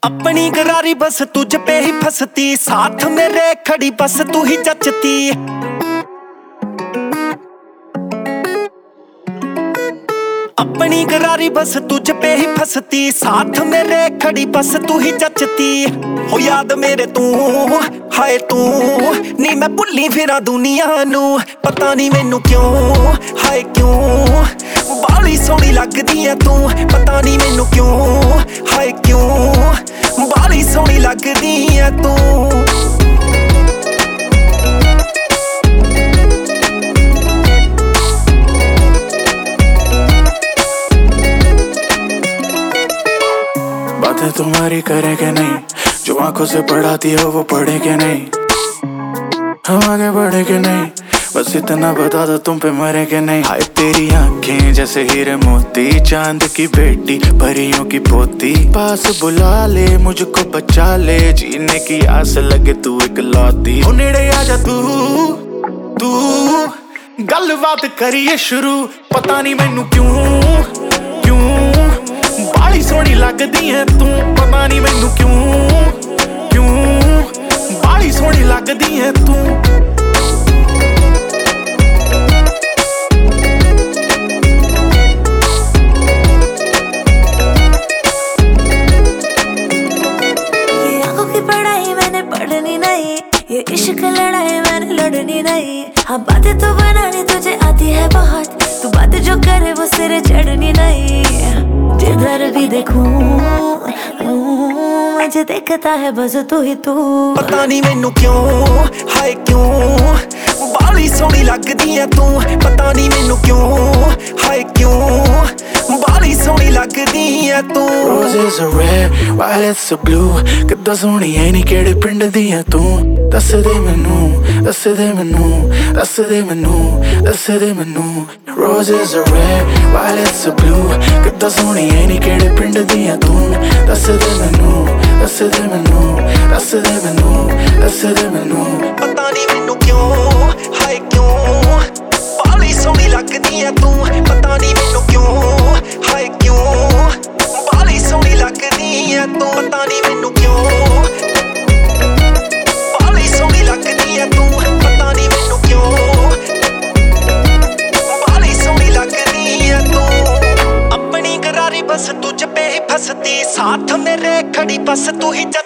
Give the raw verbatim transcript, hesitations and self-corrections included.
अपनी गरारी बस तुझ पे ही फंसती, साथ मेरे खड़ी बस तू ही जचती। अपनी गरारी बस तुझ पे ही फंसती, साथ मेरे खड़ी बस तू ही जचती। हो याद मेरे तू हाय तू नी मैं भुल्ली फिरा दुनिया नू, पता नहीं मैनू क्यों हाय क्यों बाली सोहनी लगदी है तू, पता नहीं मैनू क्यों हाय क्यों बाली सोहनी लगदी है तू। बातें तुम्हारी करे के नहीं, जो आंखों से पढ़ाती हो वो पढ़े के नहीं, हम आगे बढ़े के नहीं, बस इतना बता दो तुम पे मरे के नहीं। हाय तेरी आंखें जैसे हीरे मोती, चांद की बेटी परियों की पोती, पास बुला ले मुझको बचा ले, जीने की आस लगे तू इकलौती। ओ नेड़े आजा तू तू गल बात करिए शुरू, पता नहीं मैनू क्यों क्यों बाली सोहनी लगदी है तू, पता नहीं मैनू क्यों क्यों बाली सोहनी लगदी है तू। ये आंखों की पढ़ाई मैंने पढ़नी नहीं, ये इश्क लड़ाई मैंने लड़नी नहीं। हाँ बातें तो बनानी तुझे आती है बहुत, तू बातें जो करे वो सिरे चढ़नी नहीं। जिधर भी देखूं मुझे देखता है बस तू ही तू, पता नहीं मैनू क्यों हाय क्यों बाली सोहनी लगदी है तू, पता नहीं मैनू क्यों हाय क्यों बाली सोहनी लगदी है तू। Roses are red, violets are blue, किद्दां सोहनी ऐ नी केड़े पिंड दी है तू, दस दे मैनू दस दे मैनू दस दे मैनू दस दे मैनू। Roses are red, violets are blue, किद्दां सोहनी ऐ नी केड़े पिंड दी है तू, दस दे मैनू दस दे मैनू दस दे मैनू दस दे मैनू। पता नहीं मैनू क्यों हाय क्यों बाली सोहनी लगदी है तू, पता नहीं मैनू क्यों हाय क्यों बाली सोहनी लगदी है तू, पता नहीं मैनू क्यों बाली सोहनी लगदी है तू, पता नहीं मैनू क्यों बाली सोहनी लगदी है तू। अपनी गरारी बस तुझ पे ही फंसती, साथ मेरे खड़ी बस तू ही